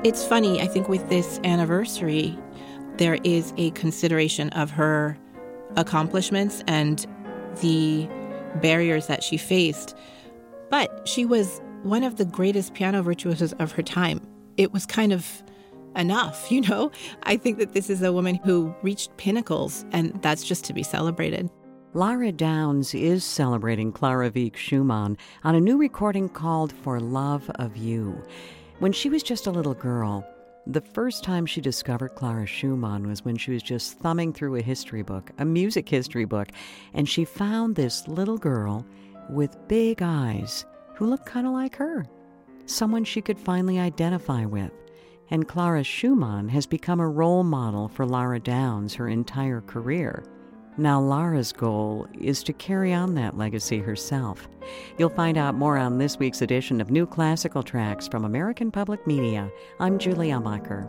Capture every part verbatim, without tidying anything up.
It's funny, I think with this anniversary, there is a consideration of her accomplishments and the barriers that she faced. But she was one of the greatest piano virtuosos of her time. It was kind of enough, you know? I think that this is a woman who reached pinnacles, and that's just to be celebrated. Lara Downs is celebrating Clara Wieck Schumann on a new recording called For Love of You. When she was just a little girl, the first time she discovered Clara Schumann was when she was just thumbing through a history book, a music history book, and she found this little girl with big eyes who looked kind of like her, someone she could finally identify with. And Clara Schumann has become a role model for Lara Downs her entire career. Now Lara's goal is to carry on that legacy herself. You'll find out more on this week's edition of New Classical Tracks from American Public Media. I'm Julie Amacher.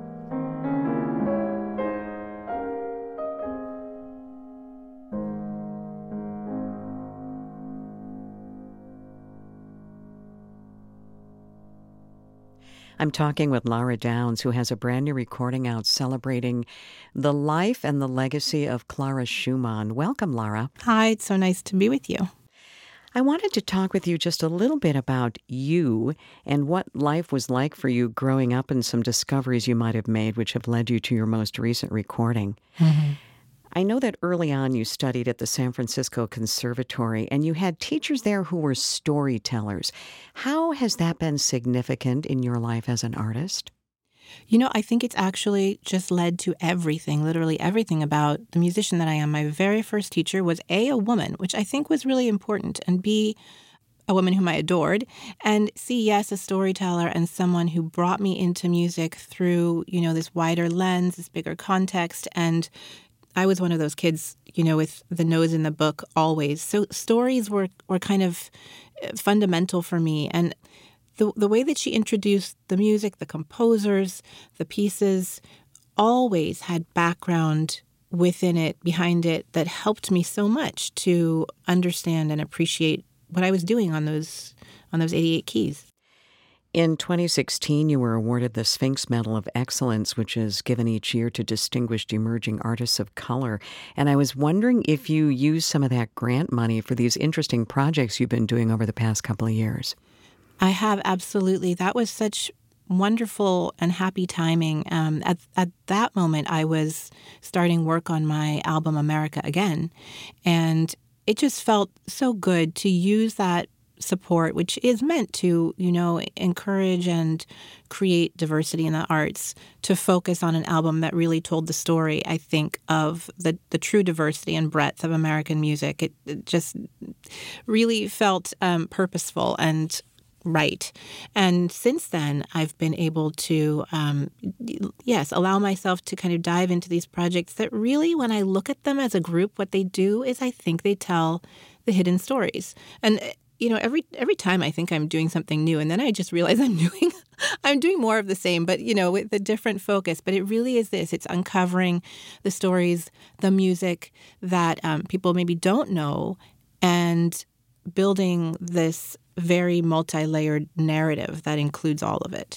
I'm talking with Lara Downs, who has a brand new recording out celebrating the life and the legacy of Clara Schumann. Welcome, Lara. Hi, it's so nice to be with you. I wanted to talk with you just a little bit about you and what life was like for you growing up and some discoveries you might have made which have led you to your most recent recording. Mm-hmm. I know that early on you studied at the San Francisco Conservatory and you had teachers there who were storytellers. How has that been significant in your life as an artist? You know, I think it's actually just led to everything, literally everything about the musician that I am. My very first teacher was A, a woman, which I think was really important, and B, a woman whom I adored, and C, yes, a storyteller and someone who brought me into music through, you know, this wider lens, this bigger context, and I was one of those kids, you know, with the nose in the book always. So stories were, were kind of fundamental for me. And the the way that she introduced the music, the composers, the pieces, always had background within it, behind it, that helped me so much to understand and appreciate what I was doing on those on those eighty-eight keys. In twenty sixteen, you were awarded the Sphinx Medal of Excellence, which is given each year to distinguished emerging artists of color. And I was wondering if you used some of that grant money for these interesting projects you've been doing over the past couple of years. I have, absolutely. That was such wonderful and happy timing. Um, at, at that moment, I was starting work on my album, America Again. And it just felt so good to use that support, which is meant to, you know, encourage and create diversity in the arts, to focus on an album that really told the story, I think, of the, the true diversity and breadth of American music. It, it just really felt um, purposeful and right. And since then, I've been able to, um, yes, allow myself to kind of dive into these projects that really, when I look at them as a group, what they do is I think they tell the hidden stories. And you know, every every time I think I'm doing something new, and then I just realize I'm doing I'm doing more of the same, but, you know, with a different focus. But it really is this. It's uncovering the stories, the music that um, people maybe don't know, and building this very multi-layered narrative that includes all of it.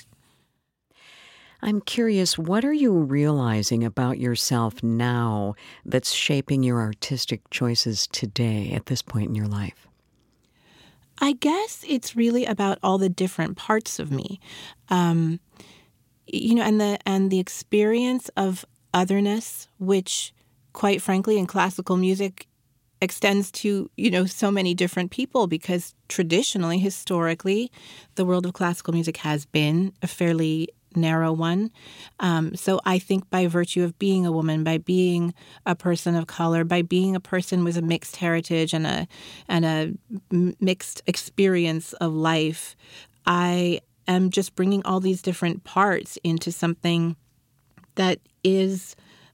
I'm curious, what are you realizing about yourself now that's shaping your artistic choices today at this point in your life? I guess it's really about all the different parts of me, um, you know, and the and the experience of otherness, which, quite frankly, in classical music extends to, you know, so many different people, because traditionally, historically, the world of classical music has been a fairly narrow one. Um, so I think by virtue of being a woman, by being a person of color, by being a person with a mixed heritage and a and a mixed experience of life, I am just bringing all these different parts into something that is,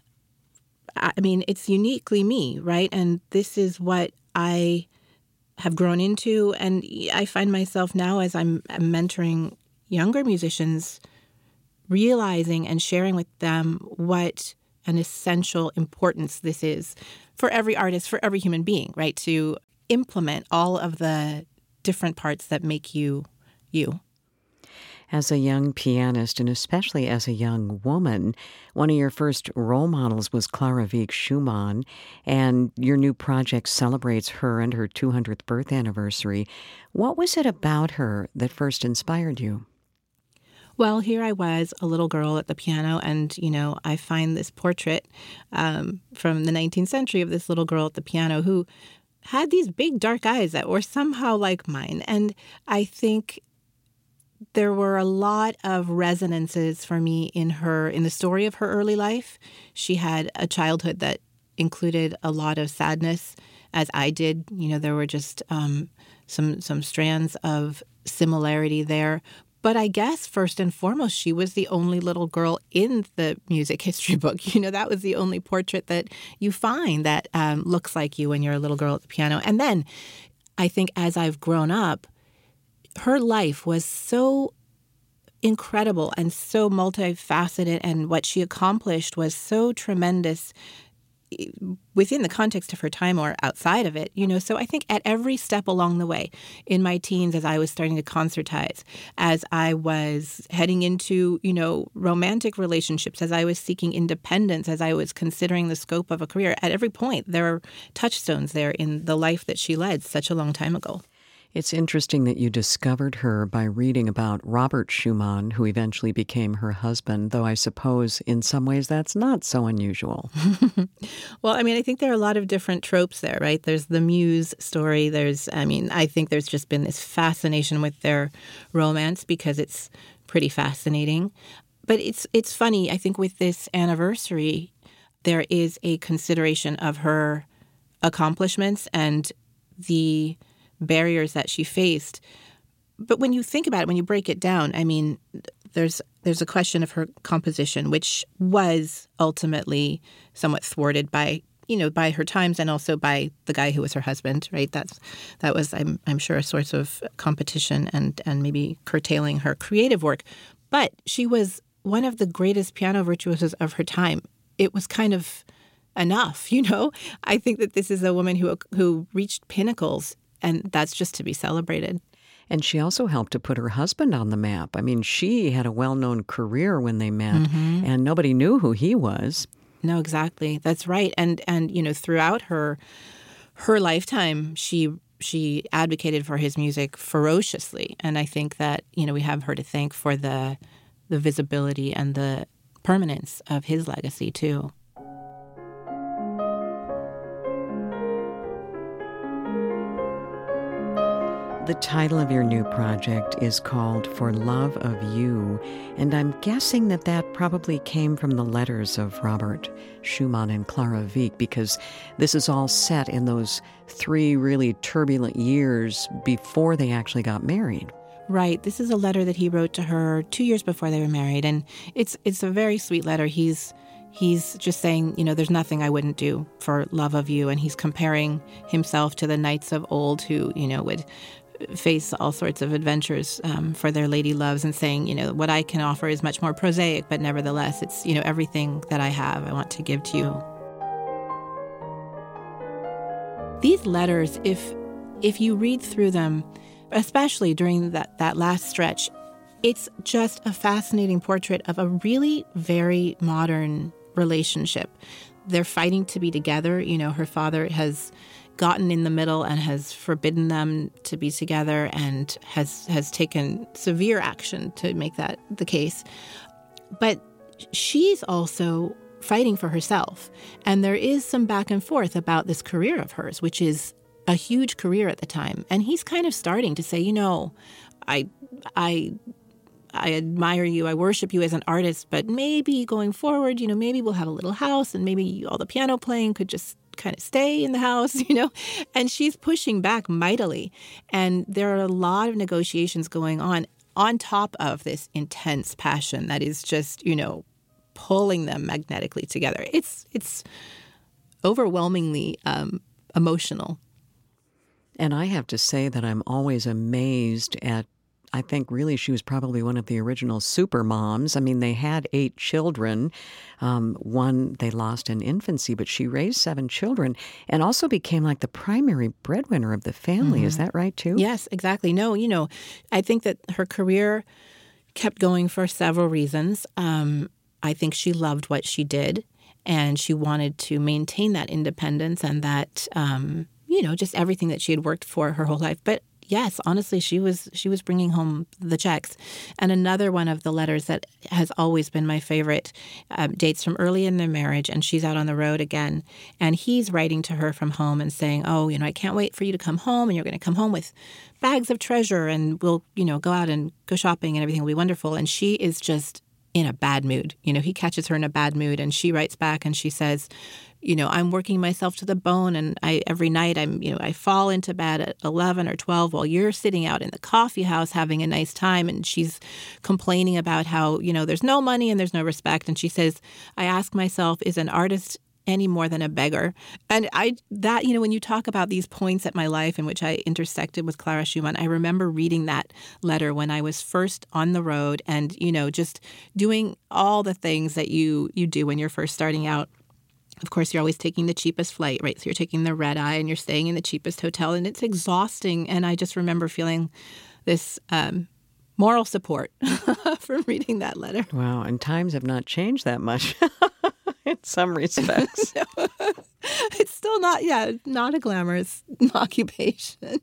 I mean, it's uniquely me, right? And this is what I have grown into. And I find myself now, as I'm mentoring younger musicians, realizing and sharing with them what an essential importance this is for every artist, for every human being, right? To implement all of the different parts that make you, you. As a young pianist, and especially as a young woman, one of your first role models was Clara Wieck Schumann, and your new project celebrates her and her two hundredth birth anniversary. What was it about her that first inspired you? Well, here I was, a little girl at the piano, and, you know, I find this portrait um, from the nineteenth century of this little girl at the piano who had these big dark eyes that were somehow like mine. And I think there were a lot of resonances for me in her, in the story of her early life. She had a childhood that included a lot of sadness, as I did. You know, there were just um, some some strands of similarity there. But I guess first and foremost, she was the only little girl in the music history book. You know, that was the only portrait that you find that um, looks like you when you're a little girl at the piano. And then I think as I've grown up, her life was so incredible and so multifaceted, and what she accomplished was so tremendous within the context of her time or outside of it, you know. So I think at every step along the way, in my teens, as I was starting to concertize, as I was heading into, you know, romantic relationships, as I was seeking independence, as I was considering the scope of a career, at every point, there are touchstones there in the life that she led such a long time ago. It's interesting that you discovered her by reading about Robert Schumann, who eventually became her husband, though I suppose in some ways that's not so unusual. Well, I mean, I think there are a lot of different tropes there, right? There's the Muse story. There's, I mean, I think there's just been this fascination with their romance because it's pretty fascinating. But it's it's funny, I think with this anniversary, there is a consideration of her accomplishments and the barriers that she faced. But when you think about it, when you break it down, I mean, there's there's a question of her composition, which was ultimately somewhat thwarted by, you know, by her times and also by the guy who was her husband, right? That's that was, I'm I'm sure, a source of competition and and maybe curtailing her creative work. But she was one of the greatest piano virtuosos of her time. It was kind of enough, you know? I think that this is a woman who who reached pinnacles, and that's just to be celebrated. And she also helped to put her husband on the map. I mean, she had a well-known career when they met, mm-hmm. and nobody knew who he was. No, exactly. That's right. And and you know, throughout her her lifetime, she she advocated for his music ferociously. And I think that, you know, we have her to thank for the the visibility and the permanence of his legacy too. The title of your new project is called For Love of You, and I'm guessing that that probably came from the letters of Robert Schumann and Clara Wieck, because this is all set in those three really turbulent years before they actually got married. Right. This is a letter that he wrote to her two years before they were married, and it's it's a very sweet letter. He's He's just saying, you know, there's nothing I wouldn't do for love of you, and he's comparing himself to the knights of old who, you know, would face all sorts of adventures um, for their lady loves, and saying, you know, what I can offer is much more prosaic, but nevertheless, it's, you know, everything that I have, I want to give to you. These letters, if if you read through them, especially during that, that last stretch, it's just a fascinating portrait of a really very modern relationship. They're fighting to be together. You know, her father has gotten in the middle and has forbidden them to be together, and has has taken severe action to make that the case. But she's also fighting for herself. And there is some back and forth about this career of hers, which is a huge career at the time. And he's kind of starting to say, you know, I I I admire you, I worship you as an artist, but maybe going forward, you know, maybe we'll have a little house, and maybe all the piano playing could just kind of stay in the house, you know. And she's pushing back mightily. And there are a lot of negotiations going on on top of this intense passion that is just, you know, pulling them magnetically together. It's it's overwhelmingly um, emotional. And I have to say that I'm always amazed at, I think really she was probably one of the original super moms. I mean, they had eight children. Um, one they lost in infancy, but she raised seven children and also became like the primary breadwinner of the family. Mm-hmm. Is that right, too? Yes, exactly. No, you know, I think that her career kept going for several reasons. Um, I think she loved what she did, and she wanted to maintain that independence and that, um, you know, just everything that she had worked for her whole life. But yes, honestly, she was she was bringing home the checks. And another one of the letters that has always been my favorite um, dates from early in their marriage, and she's out on the road again. And he's writing to her from home and saying, oh, you know, I can't wait for you to come home, and you're going to come home with bags of treasure, and we'll, you know, go out and go shopping, and everything will be wonderful. And she is just in a bad mood. You know, he catches her in a bad mood, and she writes back and she says, you know, I'm working myself to the bone, and I every night I'm, you know, I fall into bed at eleven or twelve while you're sitting out in the coffee house having a nice time. And she's complaining about how, you know, there's no money and there's no respect. And she says, I ask myself, is an artist any more than a beggar? And I, that, you know, when you talk about these points at my life in which I intersected with Clara Schumann, I remember reading that letter when I was first on the road and, you know, just doing all the things that you, you do when you're first starting out. Of course, you're always taking the cheapest flight, right? So you're taking the red eye and you're staying in the cheapest hotel, and it's exhausting. And I just remember feeling this um, moral support from reading that letter. Wow. And times have not changed that much in some respects. No. It's still not, yeah, not a glamorous occupation.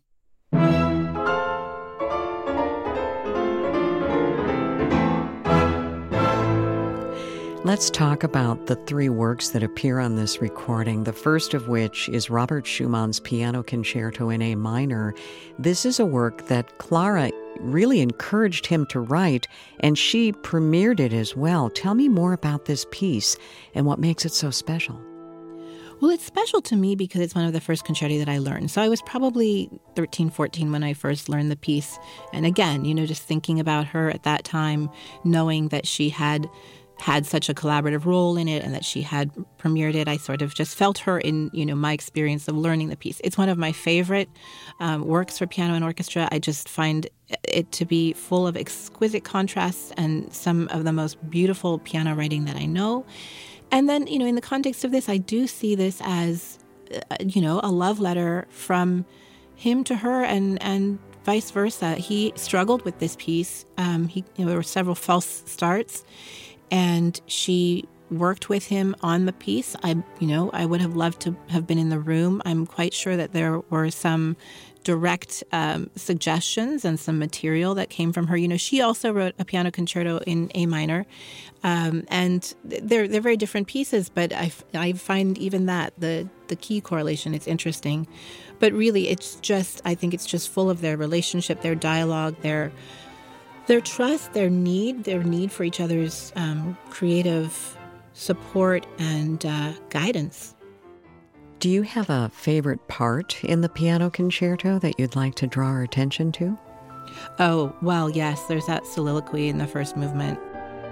Let's talk about the three works that appear on this recording, the first of which is Robert Schumann's Piano Concerto in A minor. This is a work that Clara really encouraged him to write, and she premiered it as well. Tell me more about this piece and what makes it so special. Well, it's special to me because it's one of the first concerti that I learned. So I was probably thirteen, fourteen when I first learned the piece. And again, you know, just thinking about her at that time, knowing that she had had such a collaborative role in it and that she had premiered it, I sort of just felt her in, you know, my experience of learning the piece. It's one of my favorite um, works for piano and orchestra. I just find it to be full of exquisite contrasts and some of the most beautiful piano writing that I know. And then, you know, in the context of this, I do see this as, uh, you know, a love letter from him to her and, and vice versa. He struggled with this piece. Um, he, you know, there were several false starts. And she worked with him on the piece. I, you know, I would have loved to have been in the room. I'm quite sure that there were some direct um, suggestions and some material that came from her. You know, she also wrote a piano concerto in A minor, um, and they're they're very different pieces. But I, I find even that the the key correlation, it's interesting. But really, it's just I think it's just full of their relationship, their dialogue, their. Their trust, their need, their need for each other's um, creative support and uh, guidance. Do you have a favorite part in the piano concerto that you'd like to draw our attention to? Oh, well, yes, there's that soliloquy in the first movement.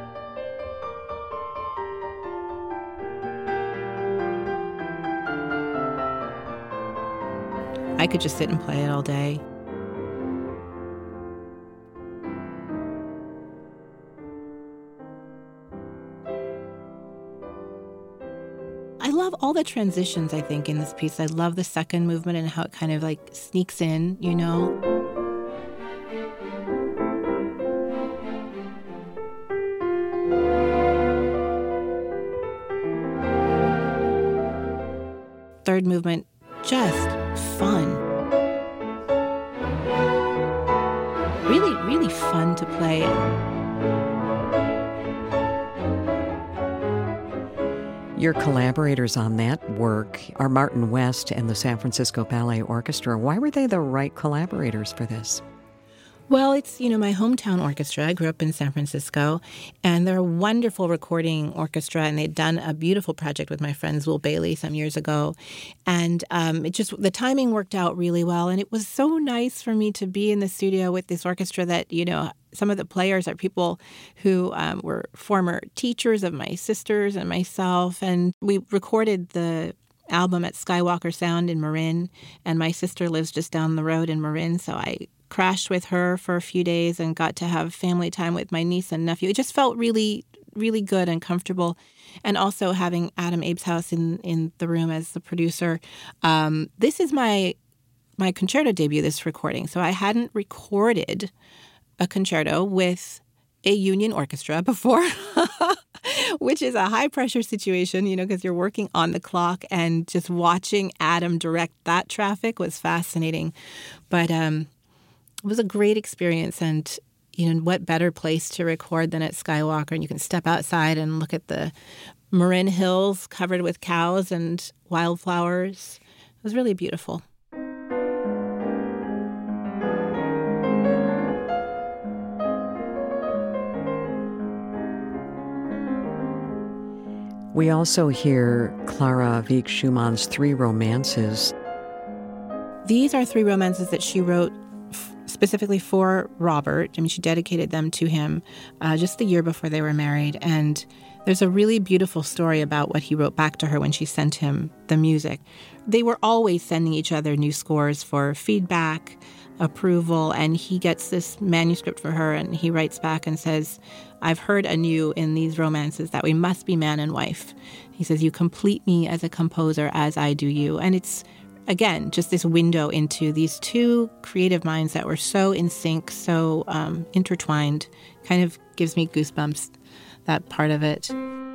I could just sit and play it all day. I love all the transitions, I think, in this piece. I love the second movement and how it kind of like sneaks in, you know. Third movement, just fun. Really, really fun to play. Your collaborators on that work are Martin West and the San Francisco Ballet Orchestra. Why were they the right collaborators for this? Well, it's, you know, my hometown orchestra. I grew up in San Francisco, and they're a wonderful recording orchestra, and they'd done a beautiful project with my friends Will Bailey some years ago. And um, it just, the timing worked out really well, and it was so nice for me to be in the studio with this orchestra that, you know, some of the players are people who um, were former teachers of my sisters and myself, and we recorded the album at Skywalker Sound in Marin, and my sister lives just down the road in Marin, so I crashed with her for a few days and got to have family time with my niece and nephew. It just felt really, really good and comfortable. And also having Adam Abeshouse in, in the room as the producer. Um, this is my my concerto debut, this recording. So I hadn't recorded a concerto with a union orchestra before, which is a high-pressure situation, you know, because you're working on the clock, and just watching Adam direct that traffic was fascinating. But um, it was a great experience, and, you know, what better place to record than at Skywalker? And you can step outside and look at the Marin Hills covered with cows and wildflowers. It was really beautiful. We also hear Clara Wieck Schumann's three romances. These are three romances that she wrote f- specifically for Robert. I mean, she dedicated them to him uh, just the year before they were married. And there's a really beautiful story about what he wrote back to her when she sent him the music. They were always sending each other new scores for feedback, approval, and he gets this manuscript for her, and he writes back and says, I've heard anew in these romances that we must be man and wife. He says, you complete me as a composer as I do you. And it's, again, just this window into these two creative minds that were so in sync, so um, intertwined. Kind of gives me goosebumps, that part of it.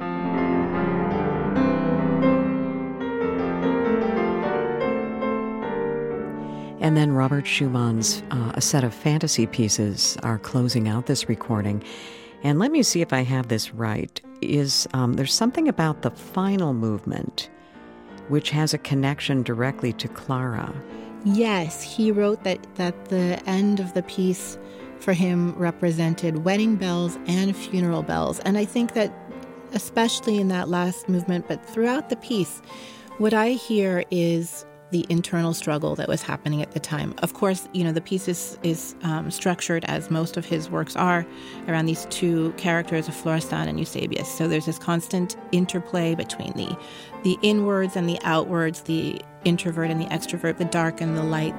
And then Robert Schumann's uh, a set of fantasy pieces are closing out this recording. And let me see if I have this right. Is um, there's something about the final movement which has a connection directly to Clara. Yes, he wrote that, that the end of the piece for him represented wedding bells and funeral bells. And I think that especially in that last movement, but throughout the piece, what I hear is the internal struggle that was happening at the time. Of course, you know, the piece is, is um, structured, as most of his works are, around these two characters of Florestan and Eusebius. So there's this constant interplay between the, the inwards and the outwards, the introvert and the extrovert, the dark and the light.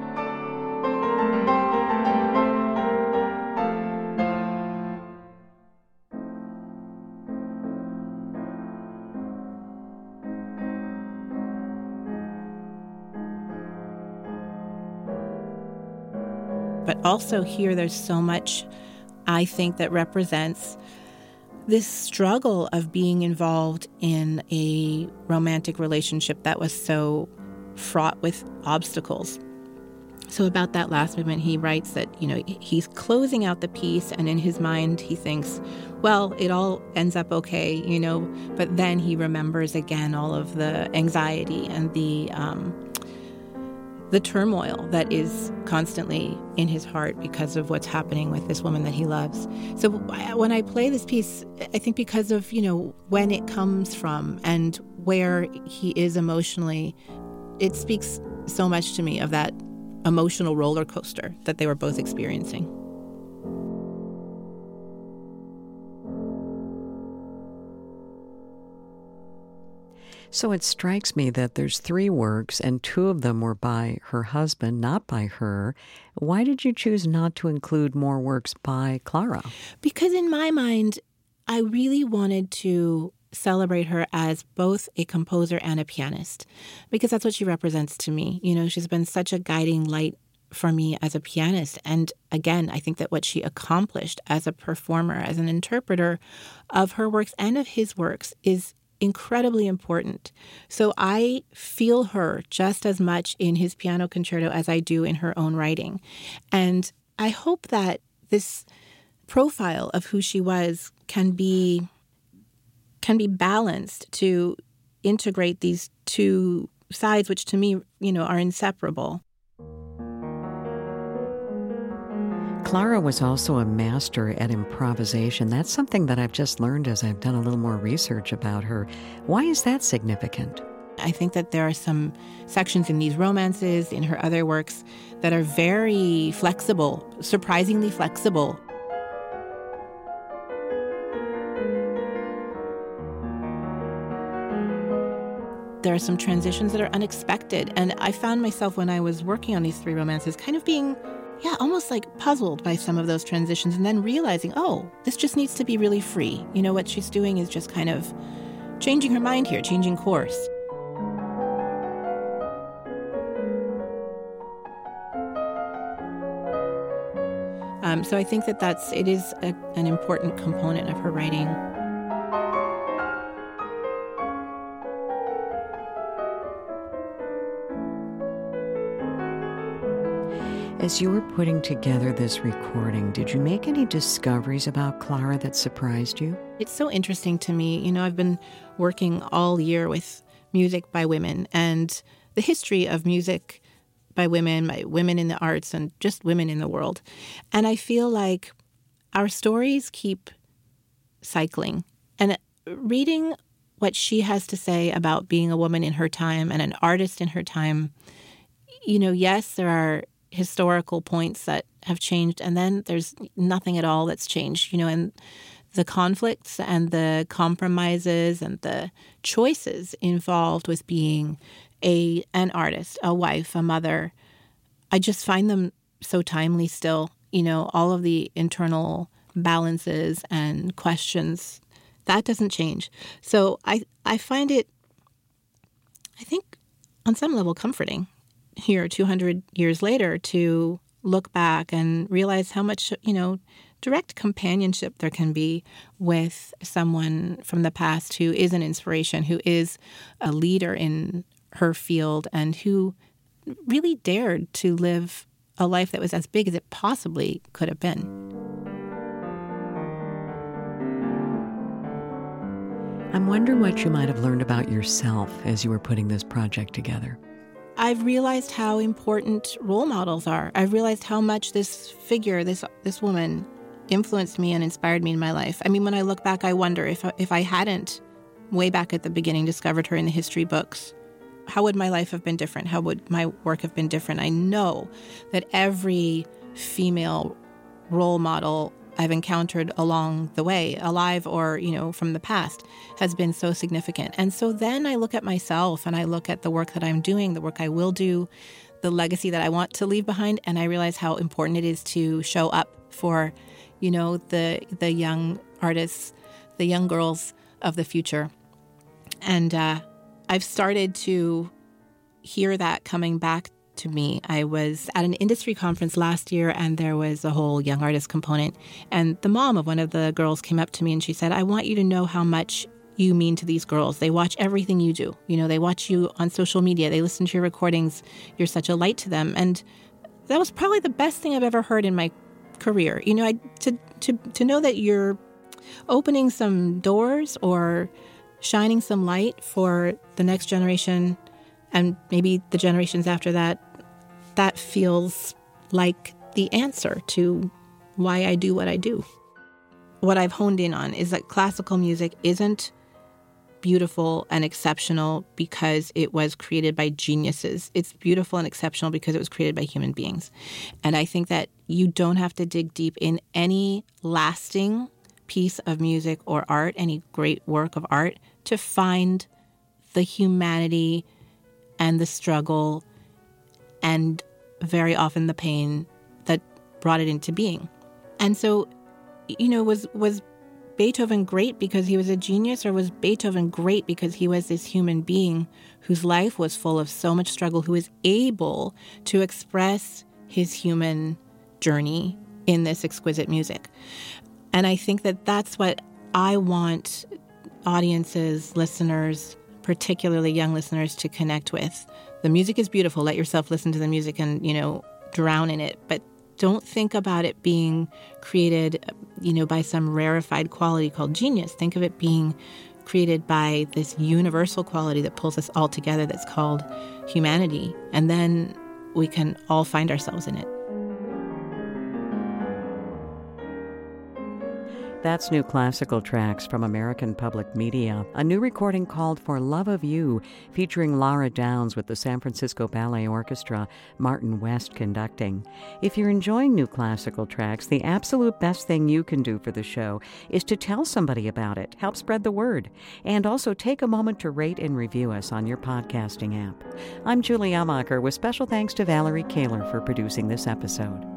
But also here, there's so much, I think, that represents this struggle of being involved in a romantic relationship that was so fraught with obstacles. So about that last movement, he writes that, you know, he's closing out the piece, and in his mind he thinks, well, it all ends up okay, you know, but then he remembers again all of the anxiety and the um, the turmoil that is constantly in his heart because of what's happening with this woman that he loves. So when I play this piece, I think because of, you know, when it comes from and where he is emotionally, it speaks so much to me of that emotional roller coaster that they were both experiencing. So it strikes me that there's three works, and two of them were by her husband, not by her. Why did you choose not to include more works by Clara? Because in my mind, I really wanted to celebrate her as both a composer and a pianist, because that's what she represents to me. You know, she's been such a guiding light for me as a pianist. And again, I think that what she accomplished as a performer, as an interpreter of her works and of his works is incredibly important. So I feel her just as much in his piano concerto as I do in her own writing. And I hope that this profile of who she was can be can be balanced to integrate these two sides, which to me, you know, are inseparable. Clara was also a master at improvisation. That's something that I've just learned as I've done a little more research about her. Why is that significant? I think that there are some sections in these romances, in her other works, that are very flexible, surprisingly flexible. There are some transitions that are unexpected. And I found myself, when I was working on these three romances, kind of being Yeah, almost like puzzled by some of those transitions, and then realizing, oh, this just needs to be really free. You know, what she's doing is just kind of changing her mind here, changing course. Um, so I think that that's, it is a, an important component of her writing. As you were putting together this recording, did you make any discoveries about Clara that surprised you? It's so interesting to me. You know, I've been working all year with music by women and the history of music by women, by women in the arts, and just women in the world. And I feel like our stories keep cycling. And reading what she has to say about being a woman in her time and an artist in her time, you know, yes, there are historical points that have changed, and then there's nothing at all that's changed, you know, and the conflicts and the compromises and the choices involved with being a an artist, a wife, a mother, I just find them so timely still, you know, all of the internal balances and questions, that doesn't change. So I, I find it, I think, on some level comforting here two hundred years later to look back and realize how much, you know, direct companionship there can be with someone from the past who is an inspiration, who is a leader in her field, and who really dared to live a life that was as big as it possibly could have been. I'm wondering what you might have learned about yourself as you were putting this project together. I've realized how important role models are. I've realized how much this figure, this this woman, influenced me and inspired me in my life. I mean, when I look back, I wonder if if I hadn't, way back at the beginning, discovered her in the history books, how would my life have been different? How would my work have been different? I know that every female role model I've encountered along the way, alive or, you know, from the past, has been so significant. And so then I look at myself and I look at the work that I'm doing, the work I will do, the legacy that I want to leave behind, and I realize how important it is to show up for, you know, the the young artists, the young girls of the future. And uh, I've started to hear that coming back to me. I was at an industry conference last year, and there was a whole young artist component. And the mom of one of the girls came up to me and she said, I want you to know how much you mean to these girls. They watch everything you do. You know, they watch you on social media. They listen to your recordings. You're such a light to them. And that was probably the best thing I've ever heard in my career. You know, I, to, to, to know that you're opening some doors or shining some light for the next generation and maybe the generations after that, that feels like the answer to why I do what I do. What I've honed in on is that classical music isn't beautiful and exceptional because it was created by geniuses. It's beautiful and exceptional because it was created by human beings. And I think that you don't have to dig deep in any lasting piece of music or art, any great work of art, to find the humanity and the struggle and very often the pain that brought it into being. And so, you know, was was Beethoven great because he was a genius, or was Beethoven great because he was this human being whose life was full of so much struggle, who was able to express his human journey in this exquisite music? And I think that that's what I want audiences, listeners, particularly young listeners, to connect with. The music is beautiful. Let yourself listen to the music and, you know, drown in it. But don't think about it being created, you know, by some rarefied quality called genius. Think of it being created by this universal quality that pulls us all together that's called humanity. And then we can all find ourselves in it. That's New Classical Tracks from American Public Media, a new recording called For Love of You, featuring Laura Downs with the San Francisco Ballet Orchestra, Martin West conducting. If you're enjoying New Classical Tracks, the absolute best thing you can do for the show is to tell somebody about it, help spread the word, and also take a moment to rate and review us on your podcasting app. I'm Julie Amacher with special thanks to Valerie Kaler for producing this episode.